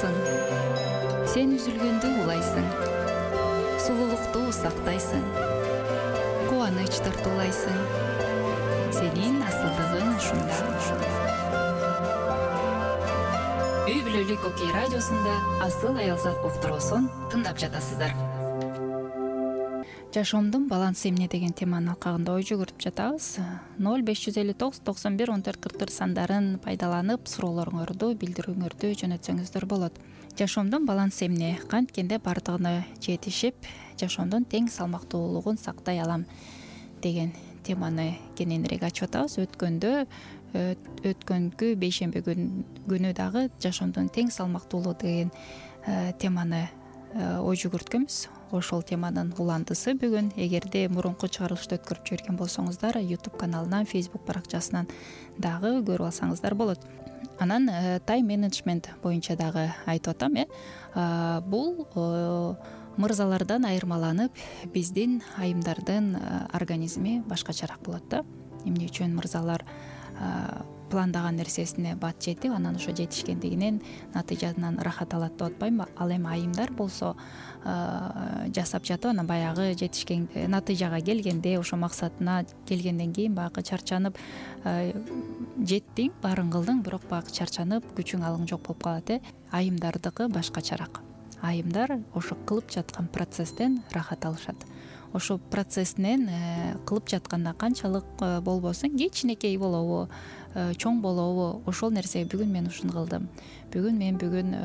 асылсың. Сен үзүлгөндө улайсың. Сулуулукту сактайсың. Кубаныч тартуулайсың. Сенин асылдыгың ушунда. Үй бүлөлүк Окей радиосунда Асыл аялзат уктуруусун тыңдап жатасыздар. Жашоомдун балансы эмне деген теманын алкагында ой жүгүрүп жатабыз. ноль беш жүз элүү тогуз токсон бир он төрт кырк төрт сандарын пайдаланып суроолоруңорду билдирүүңөрдү жөнөтсөңүздөр болот. Жашоомдун балансы эмне? Канткенде бардыгына жетишип, жашоомдун тең салмактуулугун сактай алам деген теманы кененирээк ачып атабыз. Өткөндө өткөнкү бейшемби күнү дагы жашоомдун тең салмактуулугу деген теманы ой жүгүрткөнбүз. Ошол теманын уландысы бүгүн. Эгерде мурунку чыгарылышты өткөрүп жиберген болсоңуздар, YouTube каналынан, Facebook баракчасынан дагы көрүп алсаңыздар болот. Анан тайм менеджмент боюнча дагы айтып атам, э. Бул мырзалардан айырмаланып, биздин айымдардын организми башкачараак болот да. Эмне үчүн мырзалар пландаган нерсесине бат жетип, анан ошо жетишкендигинен натыйжадан рахат алат деп атпаймынбы? Ал эми айымдар болсо жасап жатып, анан баягы жетишкен натыйжага келгенде, ошо максатына келгенден кийин баягы чарчанып, жеттиң, баарын кылдың, бирок баягы чарчанып, күчүң алың жок болуп калат, э. Айымдардыкы башкачараак. Айымдар ошо кылып жаткан процесстен рахат алышат. Ошо процесснен кылып жатканда канчалык болбосун, кичинекей болобу, чоң болобу, ошол нерсе бүгүн мен ушуну кылдым, бүгүн мен бүгүн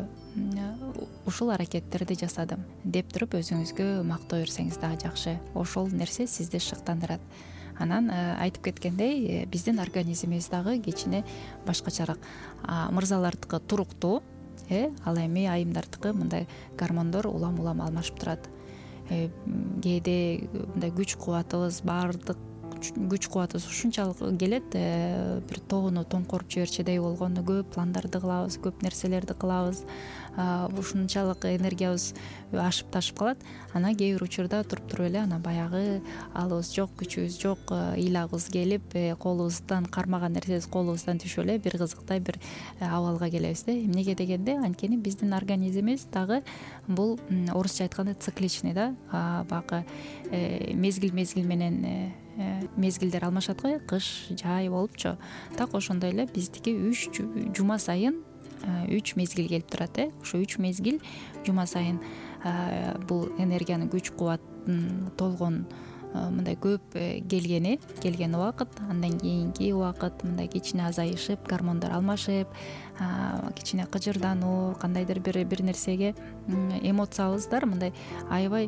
ушул аракеттерди жасадым деп туруп өзүңүзгө мактоо берсеңиз дагы жакшы. Ошол нерсе сизди шыктандырат. Анан айтып кеткендей, биздин организмибиз дагы кичине башкачараак. Мырзалардыкы туруктуу, э, ал эми айымдардыкы мындай гормондор улам-улам алмашып турат. Кээде мындай күч кубатыбыз, баардык күч кубатыбыз ушунчалык келет, бир тоону тоңкоруп жиберчедей болгону, көп пландарды кылабыз, көп нерселерди кылабыз, ушунчалык энергиябыз ашып ташып калат. Анан кээ бир учурда туруп туруп эле анан баягы алыбыз жок, күчүбүз жок, ыйлагыбыз келип, колубуздан кармаган нерсебиз колубуздан түшүп эле бир кызыктай бир абалга келебиз да. Эмнеге дегенде, анткени биздин организмибиз дагы бул орусча айтканда цикличный да, баягы мезгил мезгил менен мезгилдер алмашат го, кыш, жай болупчу. Так ошондой эле биздики үч жума сайын үч мезгил келип турат, э. Ошо үч мезгил жума сайын бул энергиянын күч кубаттын толгон мындай көп келгени, келген убакыт, андан кийинки убакыт мындай кичине азайышып, гормондор алмашып, кичине кыжырдануу, кандайдыр бир бир нерсеге эмоциябыздар мындай аябай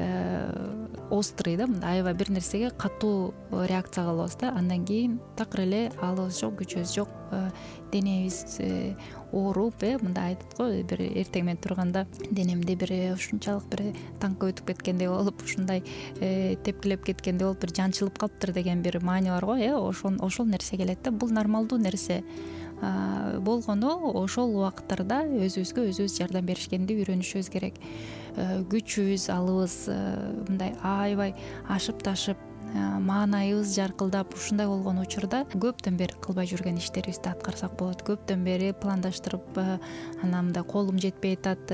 острый да, мындай аябай бир нерсеге катуу реакция кылабыз да. Андан кийин такыр эле алыбыз жок, күчүбүз жок, денебиз ооруп, э, мындай айтат го, бир эртең менен турганда денемде бир ушунчалык бир танка өтүп кеткендей болуп, ушундай тепкилеп кеткендей болуп, бир жанчылып калыптыр деген бир маани бар го, э. Ошол ошол нерсе келет да. Бул нормалдуу нерсе болгону, ошол убакыттарда өзүбүзгө өзүбүз жардам беришкенди үйрөнүшүбүз керек. Күчүбүз, алыбыз мындай аябай ашып ташып, маанайыбыз жаркылдап, ушундай болгон учурда көптөн бери кылбай жүргөн иштерибизди аткарсак болот. Көптөн бери пландаштырып, анан мындай колум жетпей атат,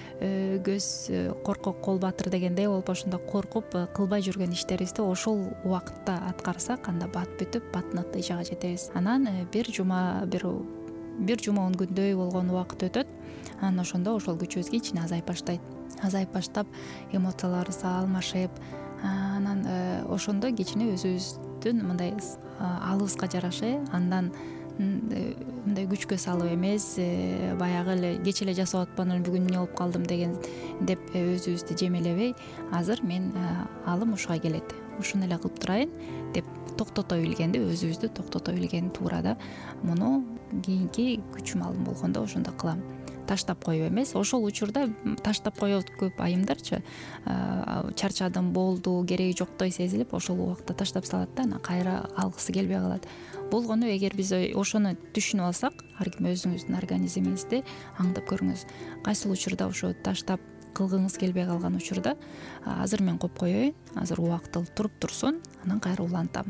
көз коркок кол батыр дегендей болуп, ошондо коркуп кылбай жүргөн иштерибизди ошол убакытта аткарсак, анда бат бүтүп, бат натыйжага жетебиз. Анан бир жума бир бир жума он күндөй болгон убакыт өтөт. Анан ошондо ошол күчүбүз кичине азайып баштайт. Азайып баштап, эмоцияларыбыз алмашып, анан ошондо кичине өзүбүздүн мындай алыбызга жараша, андан мындай күчкө салып эмес, баягы эле кечээ эле жасап атпадым, бүгүн эмне болуп калдым деген деп өзүбүздү жемелебей, азыр мен алым ушуга келет, ушуну эле кылып турайын деп токтото билгенди, өзүбүздү токтото билген туура да. Муну кийинки күчүм алым болгондо ошондо кылам. Таштап коюп эмес. Ошол учурда таштап коет көп айымдарчы. Чарчадым, болду, кереги жоктой сезилип, ошол убакта таштап салат да, анан кайра алгысы келбей калат. Болгону эгер биз ошону түшүнүп алсак, ар ким өзүңүздүн организмиңизди аңдап көрүңүз. Кайсыл учурда ошо таштап кылгыңыз келбей калган учурда азыр мен коюп коеюн, азыр убакыт туруп турсун, анан кайра улантам.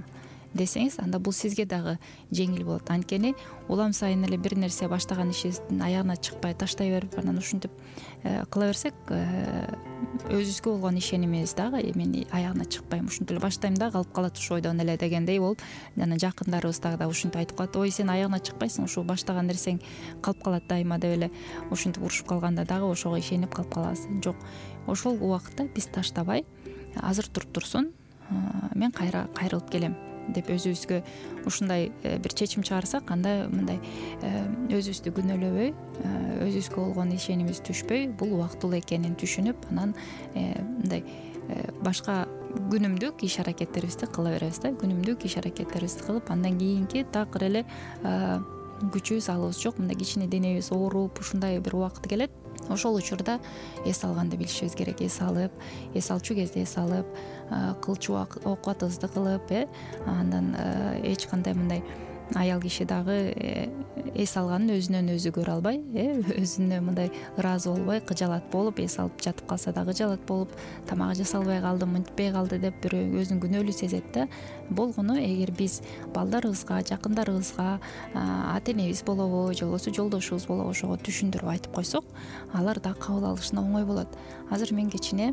десеңиз, анда бул сизге дагы жеңил болот. Анткени улам сайын эле бир нерсе баштаган ишибиздин аягына чыкпай таштай берип анан ушинтип кыла берсек, өзүбүзгө болгон ишенимибиз дагы мен аягына чыкпайм, ушинтип эле баштайм да калып калат ушу ойдон эле дегендей болуп, жана жакындарыбыз дагы ушинтип айтып калат: ой, сен аягына чыкпайсың, ушу баштаган нерсең калып калат дайыма деп эле ушинтип урушуп калганда дагы ошого ишенип калып калабыз. Жок, ошол убакытта биз таштабай, азыр туруп турсун, мен кайра кайрылып келем деп өзүбүзгө ушундай бир чечим чыгарсак, анда мындай өзүбүздү күнөөлөбөй, өзүбүзгө болгон ишенимибиз түшпөй, бул убактылуу экенин түшүнүп, анан мындай башка күнүмдүк иш аракеттерибизди кыла беребиз да. Күнүмдүк иш аракеттерибизди кылып, андан кийинки такыр эле күчүбүз алыбыз жок, мындай кичине денебиз ооруп, ушундай бир убакыт келет. Ошол учурда эс алганды билишибиз керек. Эс алып, эс алчу кезде эс алып, кылчу оокатыбызды кылып, э андан эч кандай мындай аял киши дагы эс алганын өзүнөн өзү көрө албай, э өзүнө мындай ыраазы болбой, кыжалат болуп, эс алып жатып калса дагы кыжалат болуп, тамак жасалбай калды, мынтпай калды деп бирөө өзүн күнөөлүү сезет да. Болгону эгер биз балдарыбызга, жакындарыбызга, ата энебиз болобу, же болбосо жолдошубуз болобу ошого түшүндүрүп айтып койсок, алар дагы кабыл алышына оңой болот. Азыр мен кичине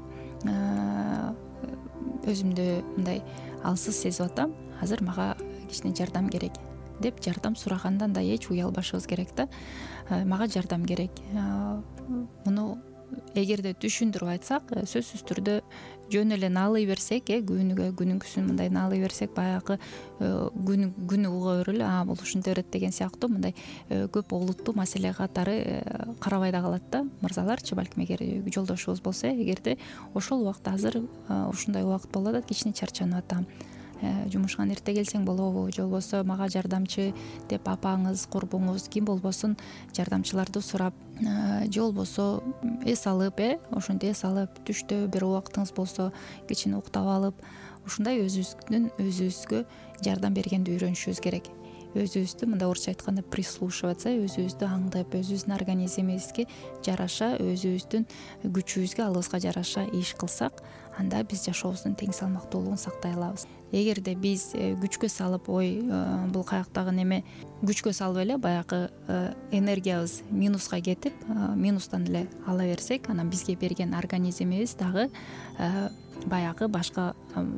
өзүмдү мындай алсыз сезип атам, азыр мага кичине жардам керек деп жардам сурагандан да эч уялбашыбыз керек да. Мага жардам керек. Муну эгерде түшүндүрүп айтсак, сөзсүз түрдө жөн эле наалый берсек, э күнүгө күнүңкүсүн мындай наалый берсек, баягы күнү күнү уга берели, а бул ушинте берет деген сыяктуу мындай көп олуттуу маселе катары карабай да калат да. Мырзаларчы, балким эгер жолдошубуз болсо, эгерде ошол убакта азыр ушундай убакыт болуп атат, кичине чарчанып атам, жумушкан эрте келсең болобу, же болбосо мага жардамчы деп апаңыз, курбуңуз, ким болбосун жардамчыларды сурап, же болбосо эс алып, э ошентип эс алып, түштө бир убактыңыз болсо кичине уктап алып, ушундай өзүбүздүн өзүбүзгө жардам бергенди үйрөнүшүбүз керек. Өзүбүздү мындай орусча айтканда прислушиваться, өзүбүздү аңдып, өзүбүздүн организмибизге жараша, өзүбүздүн күчүбүзгө, алыбызга жараша иш кылсак, анда биз жашообуздун тең салмактуулугун сактай алабыз. Эгерде биз күчкө салып, ой, бул каяктагы неме, күчкө салып эле баягы энергиябыз минуска кетип, минустан эле ала берсек, анан бизге берген организмибиз дагы баягы башка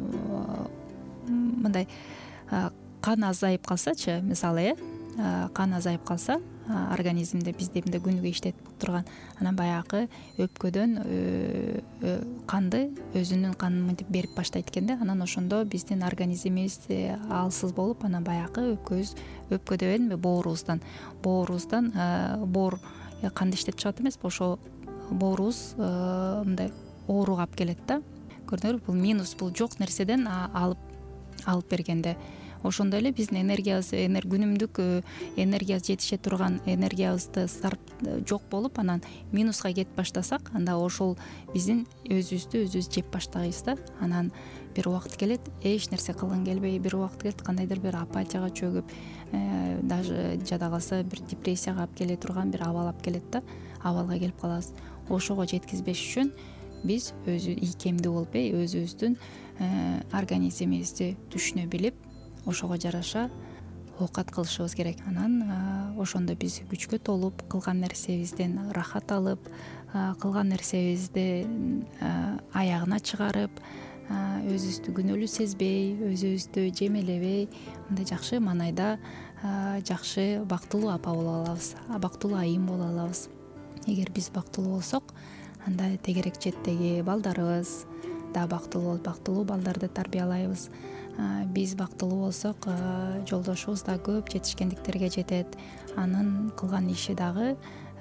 мындай кан азайып калсачы, мисалы, э кан азайып калса, организмде бизде мындай күнүгө иштетип турган, анан баягы өпкөдөн канды өзүнүн канын мынтип берип баштайт экен да. Анан ошондо биздин организмибиз алсыз болуп, анан баягы өпкөбүз, өпкөдө эми боорубуздан, боорубуздан боор канды иштетип чыгат эмеспи, ошо боорубуз мындай ооруга алып келет да. Көрдүңөрбү, бул минус, бул жок нерседен алып алып бергенде. Ошондой эле биздин энергиябыз, күнүмдүк энергия жетише турган энергиябызды сарп жок болуп, анан минуска кетип баштасак, анда ошол биздин өзүбүздү өзүбүз жеп баштайбыз да. Анан бир убакыт келет, эч нерсе кылгың келбей, бир убакыт келет, кандайдыр бир апатияга чөгүп, даже жада калса бир депрессияга алып келе турган бир абал алып келет да, абалга келип калабыз. Ошого жеткизбеш үчүн биз өзү ийкемдүү болуп, өзүбүздүн организмибизди түшүнө билип, ошого жараша оокат кылышыбыз керек. Анан ошондо биз күчкө толуп, кылган нерсебизден рахат алып, кылган нерсебизди аягына чыгарып, өзүбүздү күнөөлүү сезбей, өзүбүздү жемелебей, мындай жакшы маанайда жакшы бактылуу апа боло алабыз, бактылуу айым боло алабыз. Эгер биз бактылуу болсок, анда тегерек четтеги балдарыбыз да бактылуу болот, бактылуу балдарды тарбиялайбыз. Биз бактылуу болсок, жолдошубуз да көп жетишкендиктерге жетет. Анын кылган иши дагы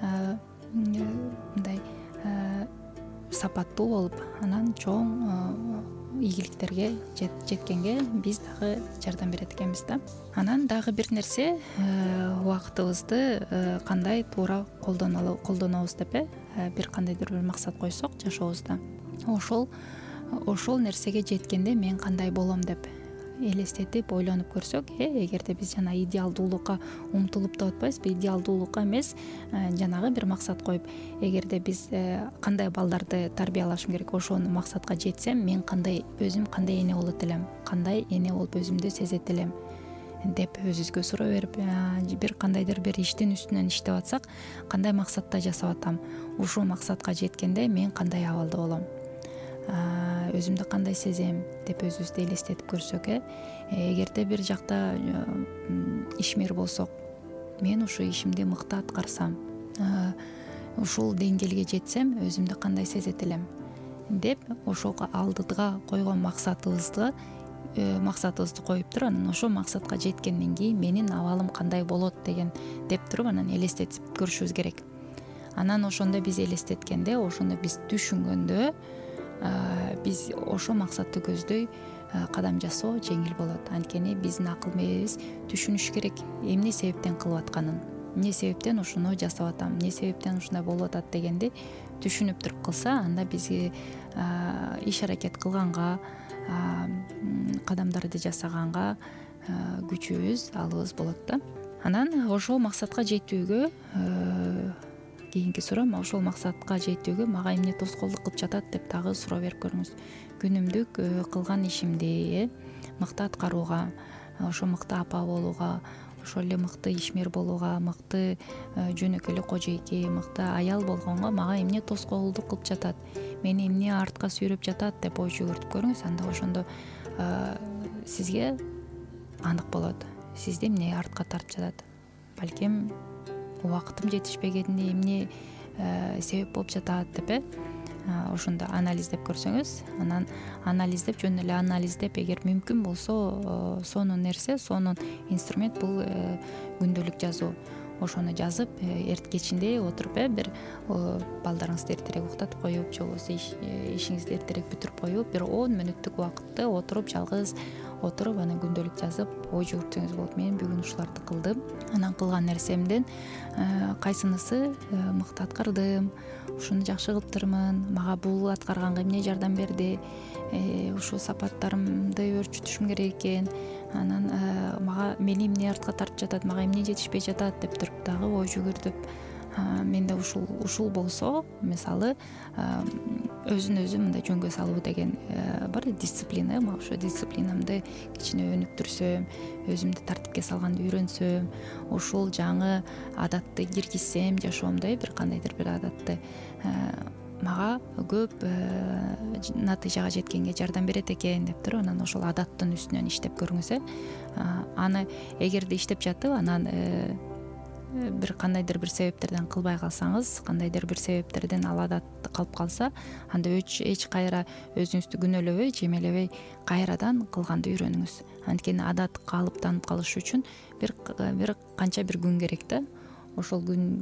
мындай сапаттуу болуп, анан чоң ийгиликтерге жеткенге биз дагы жардам берет экенбиз да. Анан дагы бир нерсе, убактыбызды кандай туура колдонобуз деп, бир кандайдыр бир максат койсок жашообузда, ошол ошол нерсеге жеткенде мен кандай болом деп элестетип ойлонуп көрсөк, э эгерде биз жана идеалдуулукка умтулуп да атпайбызбы, идеалдуулукка эмес, жанагы бир максат коюп, эгерде биз кандай балдарды тарбиялашым керек, ошону максатка жетсем, мен кандай өзүм кандай эне болот элем, кандай эне болуп өзүмдү сезет элем деп өзүбүзгө суроо берип, бир кандайдыр бир иштин үстүнөн иштеп атсак, кандай максатта жасап атам, ушул максатка жеткенде мен кандай абалда болом, өзүмдү кандай сезем деп өзүбүздү элестетип көрсөк, э эгерде бир жакта ишмер болсок, мен ушул ишимди мыкты аткарсам, ушул деңгээлге жетсем, өзүмдү кандай сезет элем деп ошол алдыга койгон максатыбызды максатыбызды коюп туруп, анан ошол максатка жеткенден кийин менин абалым кандай болот деген деп туруп, анан элестетип көрүшүбүз керек. Анан ошондо биз элестеткенде, ошондо биз түшүнгөндө, биз ошол максатты көздөй кадам жасоо жеңил болот. Анткени биздин акыл мээбиз түшүнүш керек, эмне себептен кылып атканын, эмне себептен ушуну жасап атам, эмне себептен ушундай болуп атат дегенди түшүнүп туруп кылса, анда бизге иш аракет кылганга, кадамдарды жасаганга күчүбүз, алыбыз болот да. Анан ошол максатка жетүүгө, кийинки суроо, ошол максатка жетүүгө мага эмне тоскоолдук кылып жатат деп дагы суроо берип көрүңүз. Күнүмдүк кылган ишимди мыкты аткарууга, ошо мыкты апа болууга, ошол эле мыкты ишмер болууга, мыкты жөнөкөй эле кожойке, мыкты аял болгонго мага эмне тоскоолдук кылып жатат, мени эмне артка сүйрөп жатат деп ой жүгүртүп көрүңүз. Анда ошондо сизге анык болот, сизди эмне артка тартып жатат. Балким убакытым жетишпегенине эмне себеп болуп жатат деп, э ошондо анализдеп көрсөңүз, анан анализдеп, жөн эле анализдеп, эгер мүмкүн болсо, сонун нерсе, сонун инструмент бул күндөлүк жазуу. Ошону жазып, эрт кечинде отуруп, э бир балдарыңызды эртерээк уктатып коюп, же болбосо ишиңизди эртерээк бүтүрүп коюп, бир он мүнөттүк убакытты отуруп, жалгыз отуруп, анан күндөлүк жазып ой жүгүртсөңүз болот. Мен бүгүн ушуларды кылдым, анан кылган нерсемден кайсынысы мыкты аткардым, ушуну жакшы кылыптырмын, мага бул аткарганга эмне жардам берди, ушул сапаттарымды өөрчүтүшүм керек экен, анан мага мени эмне артка тартып жатат, мага эмне жетишпей жатат деп туруп дагы ой жүгүртүп, менде ушул ушул болсо, мисалы, өзүн өзү мындай жөнгө салуу деген бар, дисциплина. Мага ошо дисциплинамды кичине өнүктүрсөм, өзүмдү тартипке салганды үйрөнсөм, ушул жаңы адатты киргизсем жашоомдо, бир кандайдыр бир адатты, мага көп натыйжага жеткенге жардам берет экен деп туруп, анан ошол адаттын үстүнөн иштеп көрүңүз. Аны эгерде иштеп жатып, анан бир кандайдыр бир себептерден кылбай калсаңыз, кандайдыр бир себептерден ал адат калып калса, анда эч кайра өзүңүздү күнөөлөбөй, жемелебей, кайрадан кылганды үйрөнүңүз. Анткени адат калыптанып калыш үчүн бир бир канча бир күн керек да. Ошол күн,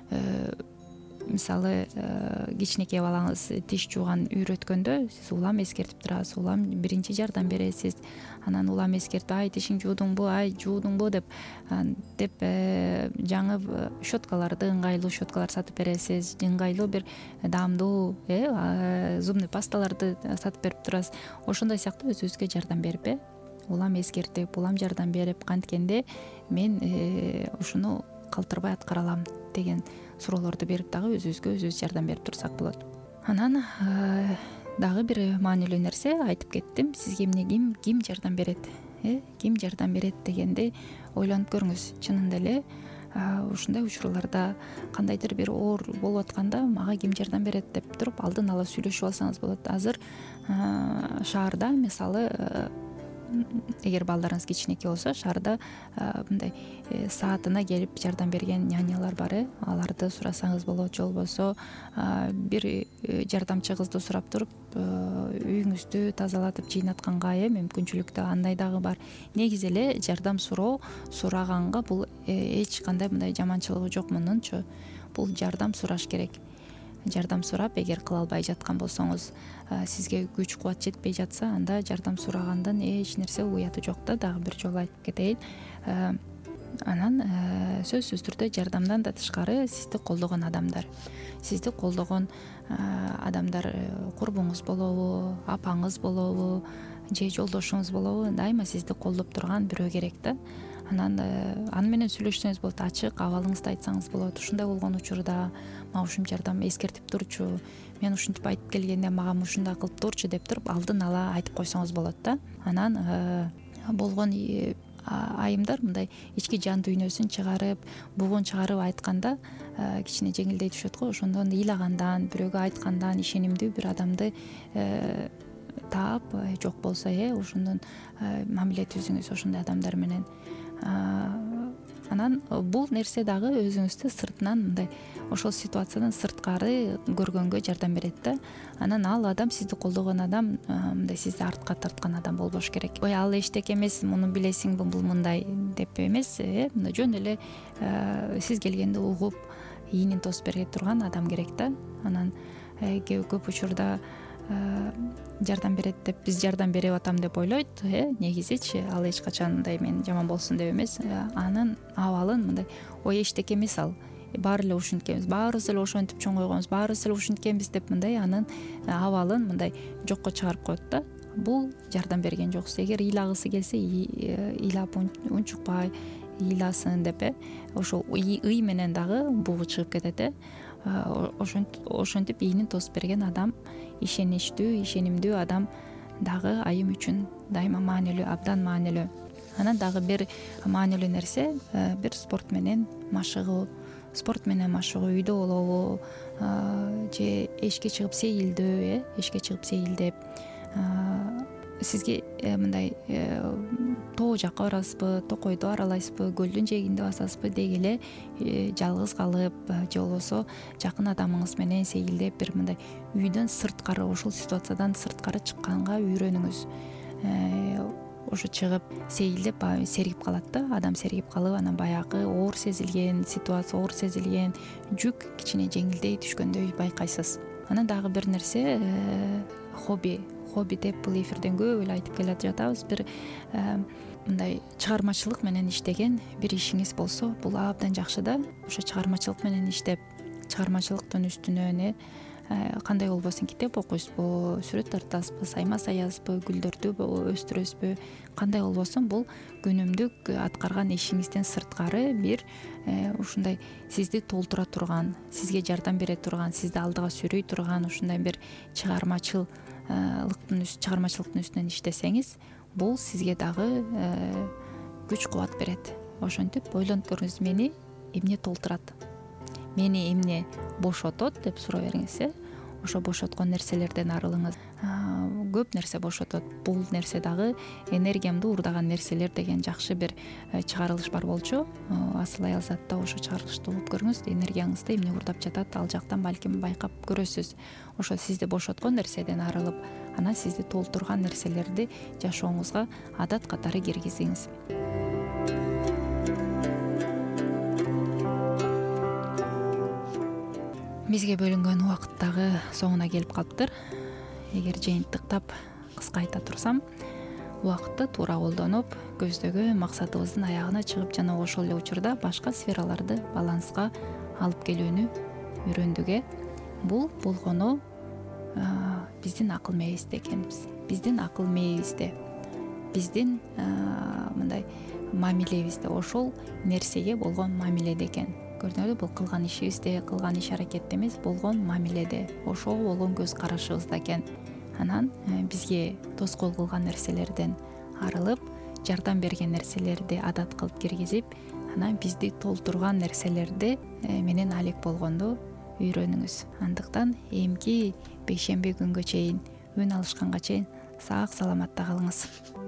мисалы, кичинекей балаңыз тиш жууган үйрөткөндө, сиз улам эскертип турасыз, улам биринчи жардам бересиз, анан улам эскертип, ай тишиң жуудуңбу, ай жуудуңбу деп деп жаңы щеткаларды, ыңгайлуу щеткалар сатып бересиз, ыңгайлуу бир даамдуу зубный пасталарды сатып берип турасыз. Ошондой сыяктуу өзүбүзгө жардам берип, улам эскертип, улам жардам берип, канткенде мен ушуну калтырбай аткара алам деген суроолорду берип дагы өзүбүзгө өзүбүз жардам берип турсак болот. Анан дагы бир маанилүү нерсе айтып кеттим, сизге эмне ким ким жардам берет, э ким жардам берет дегенди ойлонуп көрүңүз. Чынында эле ушундай учурларда кандайдыр бир оор болуп атканда мага ким жардам берет деп туруп алдын ала сүйлөшүп алсаңыз болот. Азыр шаарда, мисалы, эгер балдарыңыз кичинекей болсо, шаарда мындай саатына келип жардам берген нянялар бар, э аларды сурасаңыз болот. Же болбосо бир жардамчы кызды сурап туруп, үйүңүздү тазалатып жыйнатканга э мүмкүнчүлүктө андай дагы бар. Негизи эле жардам суроо сураганга бул эч кандай мындай жаманчылыгы жок. Мунунчу, бул жардам сураш керек. Жардам сурап, эгер кыла албай жаткан болсоңуз, сизге күч кубат жетпей жатса, анда жардам сурагандан эч нерсе уяты жок да. Дагы бир жолу айтып кетейин. Анан сөзсүз түрдө жардамдан да тышкары сизди колдогон адамдар, сизди колдогон адамдар курбуңуз болобу, апаңыз болобу, же жолдошуңуз болобу, дайыма сизди колдоп турган бирөө керек да. Анан аны менен сүйлөшсөңүз болот, ачык абалыңызды айтсаңыз болот. Ушундай болгон учурда мага ушунча жардам эскертип турчу, мен ушинтип айтып келгенде мага ушундай кылып турчу деп туруп алдын ала айтып койсоңуз болот да. Анан болгон айымдар мындай ички жан дүйнөсүн чыгарып, бугун чыгарып айтканда кичине жеңилдей түшөт го. Ошондон ыйлагандан, бирөөгө айткандан ишенимдүү бир адамды таап, жок болсо э ошондон мамиле түзүңүз ошондой адамдар менен. Анан бул нерсе дагы өзүңүздү сыртынан мындай ошол ситуациядан сырткары көргөнгө жардам берет да. Анан ал адам, сизди колдогон адам мындай сизди артка тарткан адам болбош керек. Ой, ал эчтеке эмес, муну билесиңби, бул мындай деп эмес, э мындай жөн эле сиз келгенди угуп, ийинин тосуп бере турган адам керек да. Анан көп учурда жардам берет деп, биз жардам берип атам деп ойлойт, э негизичи ал эч качан мындай мен жаман болсун деп эмес, анын абалын мындай ой эчтеке эмес, ал баары эле ушинткенбиз, баарыбыз эле ошентип чоңойгонбуз, баарыбыз эле ушинткенбиз деп мындай анын абалын мындай жокко чыгарып коет да. Бул жардам берген жоксуз. Эгер ыйлагысы келсе, ыйлап унчукпай ыйласын деп, э ошо ый менен дагы бугу чыгып кетет, э ошентип ийинин тосуп берген адам, ишеничтүү, ишенимдүү адам дагы айым үчүн дайыма маанилүү, абдан маанилүү. Анан дагы бир маанилүү нерсе, бир спорт менен машыгуу. Спорт менен машыгуу, үйдө болобу же эшикке чыгып сейилдөө, э эшикке чыгып сейилдеп, сизге мындай тоо жакка барасызбы, токойду аралайсызбы, көлдүн жээгинде басасызбы деги эле жалгыз калып же болбосо жакын адамыңыз менен сейилдеп бир мындай үйдөн сырткары, ошол ситуациядан сырткары чыкканга үйрөнүңүз. Ошо чыгып сейилдеп сергип калат да, адам сергип калып, анан баягы оор сезилген ситуация, оор сезилген жүк кичине жеңилдей түшкөндөй байкайсыз. Анан дагы бир нерсе, хобби. Хобби деп бул эфирден көп эле айтып келе жатабыз. Бир мындай чыгармачылык менен иштеген бир ишиңиз болсо, бул абдан жакшы да. Ошо чыгармачылык менен иштеп, чыгармачылыктын үстүнөн кандай болбосун, китеп окуйсузбу, сүрөт тартасызбы, сайма саязбы, гүлдөрдү өстүрөсүзбү, кандай болбосун, бул күнүмдүк аткарган ишиңизден сырткары бир ушундай сизди толтура турган, сизге жардам бере турган, сизди алдыга сүйрөй турган ушундай бир чыгармачыл чыгармачылыктын үстүнөн иштесеңиз, бул сизге дагы күч кубат берет. Ошентип ойлонуп көрүңүз, мени эмне толтурат, мени эмне бошотот деп суроо бериңиз, э ошо бошоткон нерселерден арылыңыз. Көп нерсе бошотот. Бул нерсе дагы энергиямды уурдаган нерселер деген жакшы бир чыгарылыш бар болчу. Асыл Аялзатта ошо чыгарылышты угуп көрүңүз. Энергияңызды эмне уурдап жатат, ал жактан балким байкап көрөсүз. Ошо сизди бошоткон нерседен арылып, анан сизди толтурган нерселерди жашооңузга адат катары киргизиңиз. Бизге бөлүнгөн убакыт дагы соңуна келип калыптыр. Эгер жыйынтыктап кыска айта турсам, убакытты туура колдонуп, көздөгөн максатыбыздын аягына чыгып, жана ошол эле учурда башка сфераларды баланска алып келүүнү үйрөндүк. э Бул болгону биздин акыл мээбизде экенбиз. Биздин акыл мээбизде, биздин мындай мамилебизде, ошол нерсеге болгон мамиледе экен. Көрдүңүзбү, бул кылган ишибизде, кылган иш аракетте эмес, болгон мамиледе, ошого болгон көз карашыбызда экен. Анан бизге тоскоол кылган нерселерден арылып, жардам берген нерселерди адат кылып киргизип, анан бизди толтурган нерселерди менен алек болгонду үйрөнүңүз. Андыктан эмки бейшемби күнгө чейин, үн алышканга чейин сак саламатта калыңыз.